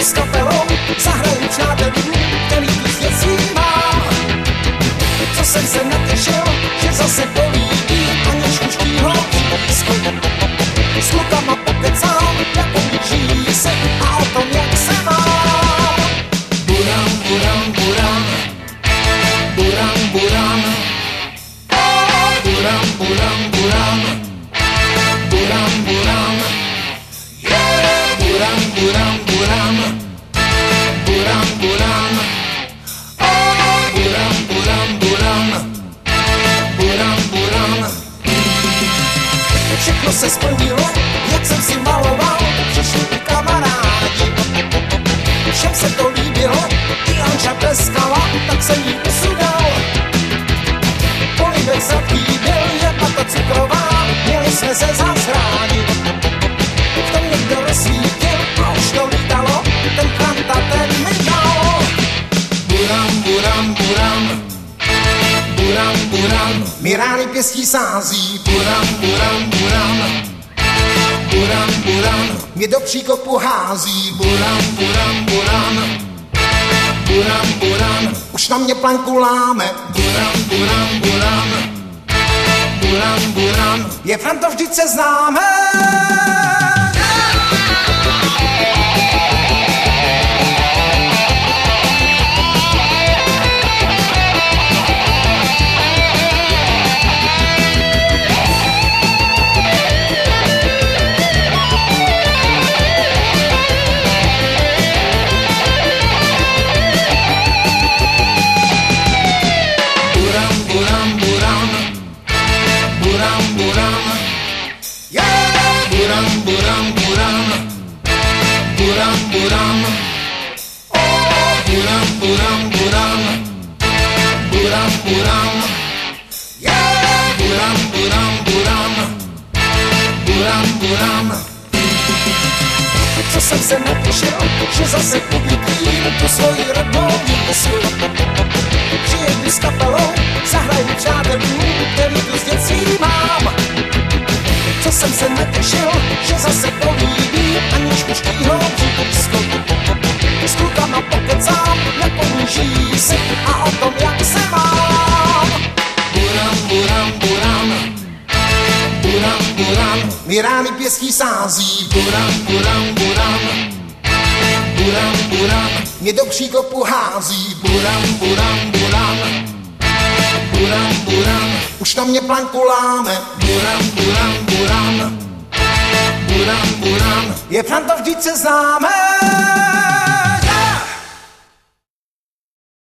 s kapelou zahraju přátelů, který tu s dětství mám. Co jsem se natěšil, že zase políbí Aněžkuškýho blízko. S klukama pokecám, jako blíží se a o tom, jak se mám. Buram, buram, buram, buram, buram, buram, buram, buram, buram, buram, buram, buram, buram, buram, buram, buram, buram, buram, buram, buram. Všechno se splnilo, jak jsem si maloval, přišli i kamarádi. Všem se to líbilo, i Anža tleskala, tak jsem jí usudal. Polibek sladký byl, je pata cukrová, měli jsme se zas rádi. V tom někdo rozsvítil a už to lítalo, ten Franta ten mi dal. Buram, buram, buram, buram, buram, mi rány pěstí sází. Buram, buram, buram, buram, buram, mě do příkopu hází. Buram, buram, buram, buram, buram, už na mě planku láme. Buram, buram, buram, buram, buram, je Franto, vždyť se známe. Buram, buram, buram, buram, oh, buram, buram, buram, buram, buram, yeah, buram, buram, buram, buram, buram. Co jsem se natěšil, že zase uvidím tu svoji rodnou mísu. Přijedu s kapelou, zahraju přátelů, který tu s dětství mám. Co jsem se natěšil, že zase políbí Aněžkuškýho blízko. S klukama pokecám, neponíží se a o tom, jak se mám. Buram, buram, buram, buram, buram, mi rány pěstí sází. Buram, buram, buram, buram, buram, mě do příkopu hází. Buram, buram, buram, buram, buram, už na mě planku láme. Buram, buram, buram, buram, buram, je Franto, vždyť se známe.